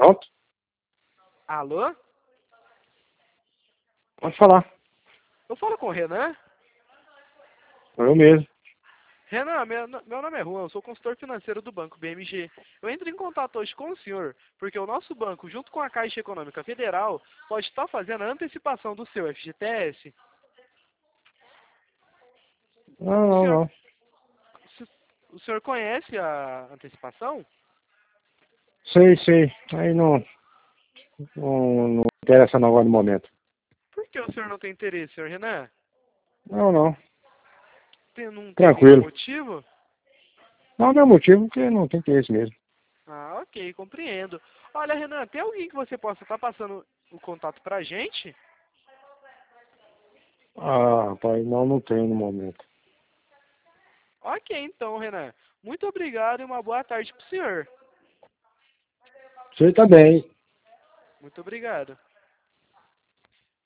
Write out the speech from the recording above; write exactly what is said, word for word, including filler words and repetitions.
Pronto. Alô? Pode falar. Eu falo com o Renan? Eu mesmo. Renan, meu, meu nome é Juan, eu sou consultor financeiro do Banco B M G. Eu entro em contato hoje com o senhor, porque o nosso banco, junto com a Caixa Econômica Federal, pode estar fazendo a antecipação do seu F G T S. Não, O não, senhor, não. o senhor conhece a antecipação? Sei, sei. Aí não, não, não interessa não agora no momento. Por que o senhor não tem interesse, senhor Renan? Não, não. Tem, não tem nenhum Tranquilo. motivo? Não, não é motivo porque não tem interesse mesmo. Ah, ok, compreendo. Olha, Renan, tem alguém que você possa estar passando o contato pra gente? Ah, rapaz, não, não tem no momento. Ok, então, Renan. Muito obrigado e uma boa tarde pro senhor. Você tá bem. Muito obrigado.